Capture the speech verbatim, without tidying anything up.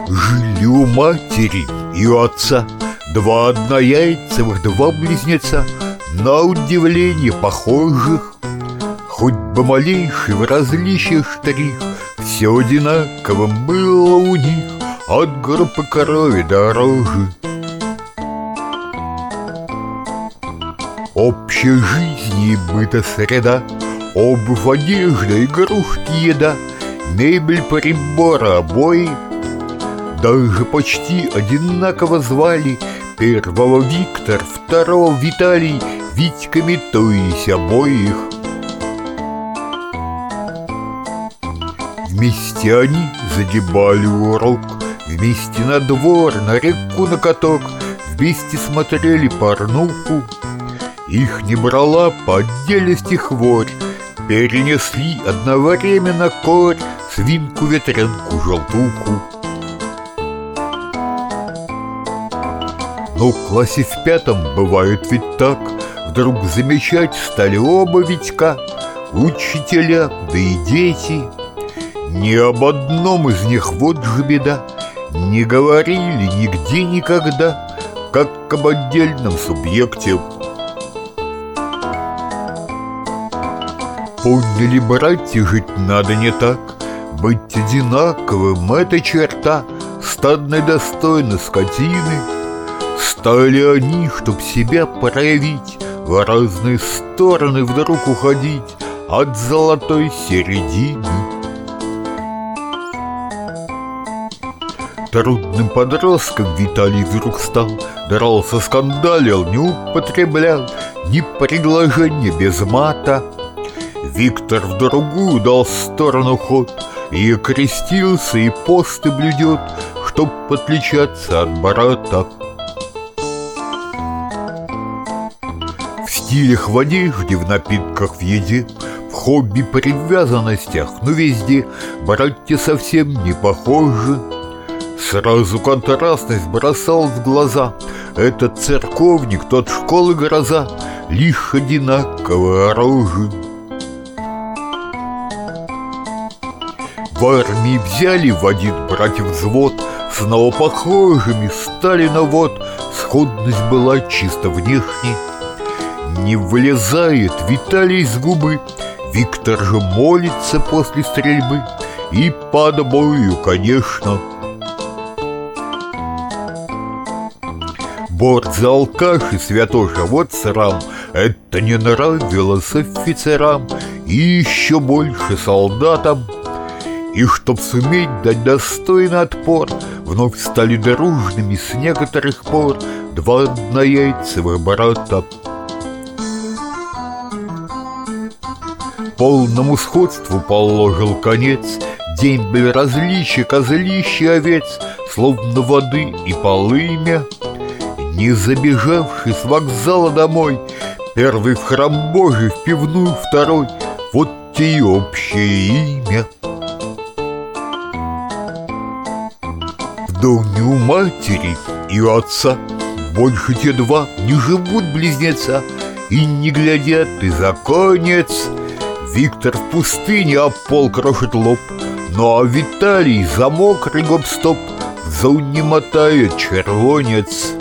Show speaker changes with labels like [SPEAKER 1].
[SPEAKER 1] Жили у матери и у отца два однояйцевых, два близнеца, на удивление похожих. Хоть бы малейший в различиях штрих, все одинаковым было у них, от группы коровьей до рожи. Общая жизнь и быта среда, обувь, одежда, игрушки, еда, мебель, приборы, обои. Даже почти одинаково звали первого Виктор, второго Виталий, Витьками, то есть обоих. Вместе они загибали урок, вместе на двор, на реку, на каток, вместе смотрели порнуху. Их не брала по отдельности хворь, перенесли одновременно корь, свинку, ветрянку, желтуху. Но в классе в пятом бывает ведь так, вдруг замечать стали оба Витька, учителя, да и дети. Ни об одном из них вот же беда, не говорили нигде никогда, как об отдельном субъекте. Поняли, братья, жить надо не так, быть одинаковым — это черта стадной достойной скотины. Стали они, чтоб себя проявить, в разные стороны вдруг уходить от золотой середины. Трудным подростком Виталий вдруг стал, дрался, скандалил, не употреблял ни предложения без мата. Виктор в другую дал сторону ход, и крестился, и посты блюдет, чтоб отличаться от брата. В стилях, в одежде, в напитках, в еде, в хобби, привязанностях, но везде братья совсем не похожи. Сразу контрастность бросал в глаза: этот церковник, тот школы гроза, лишь одинаковые рожи. В армии взяли в один братьев взвод, снова похожими стали, но вот сходность была чисто внешне. Не вылезает Виталий с губы, Виктор же молится после стрельбы, и под бою, конечно. Борт за алкаш и святоша, вот срам, это не нравилось офицерам и еще больше солдатам. И чтоб суметь дать достойный отпор, вновь стали дружными с некоторых пор два однояйцевых брата. Полному сходству положил конец дембель различия козлищ и овец, словно воды и полымя. Не забежавший с вокзала домой, первый в храм Божий, в пивную второй, вот те и общее имя. В доме у матери и у отца больше те два не живут близнеца и не глядят и законец. Виктор в пустыне об пол крошит лоб, ну а Виталий за мокрый гоп-стоп в зоне мотает червонец.